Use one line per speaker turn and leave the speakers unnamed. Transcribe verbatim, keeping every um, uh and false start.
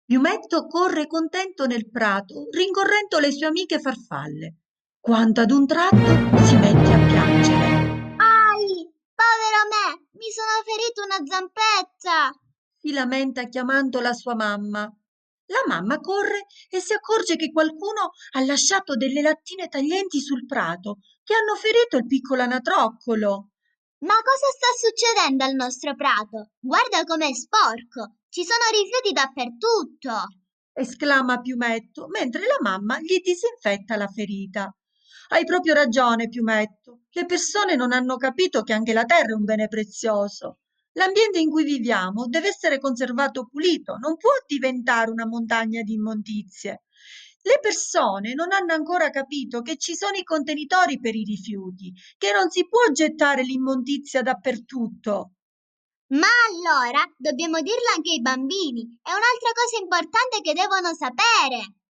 Piumetto corre contento nel prato, rincorrendo le sue amiche farfalle, quando ad un tratto si mette a piangere.
Ai, povero me, mi sono ferito una zampetta.
Si lamenta chiamando la sua mamma. La mamma corre e si accorge che qualcuno ha lasciato delle lattine taglienti sul prato che hanno ferito il piccolo anatroccolo.
Ma cosa sta succedendo al nostro prato? Guarda com'è sporco. Ci sono rifiuti dappertutto.
Esclama Piumetto mentre la mamma gli disinfetta la ferita. Hai proprio ragione, Piumetto. Le persone non hanno capito che anche la terra è un bene prezioso. L'ambiente in cui viviamo deve essere conservato pulito, non può diventare una montagna di immondizie. Le persone non hanno ancora capito che ci sono i contenitori per i rifiuti, che non si può gettare l'immondizia dappertutto.
Ma allora dobbiamo dirlo anche ai bambini. È un'altra cosa importante che devono sapere.